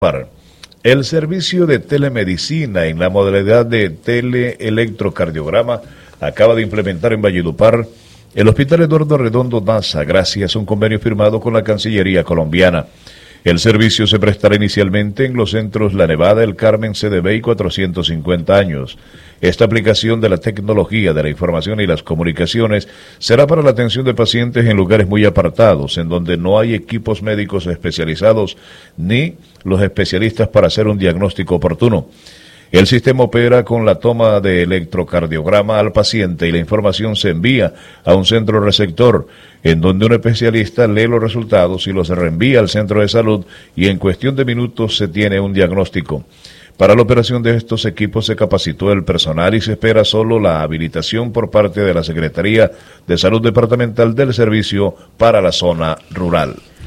El servicio de telemedicina en la modalidad de teleelectrocardiograma acaba de implementar en Valledupar el Hospital Eduardo Redondo Daza, gracias a un convenio firmado con la Cancillería colombiana. El servicio se prestará inicialmente en los centros La Nevada, El Carmen, CDB y 450 años. Esta aplicación de la tecnología de la información y las comunicaciones será para la atención de pacientes en lugares muy apartados, en donde no hay equipos médicos especializados ni los especialistas para hacer un diagnóstico oportuno. El sistema opera con la toma de electrocardiograma al paciente y la información se envía a un centro receptor, en donde un especialista lee los resultados y los reenvía al centro de salud y en cuestión de minutos se tiene un diagnóstico. Para la operación de estos equipos se capacitó el personal y se espera solo la habilitación por parte de la Secretaría de Salud Departamental del Servicio para la zona rural.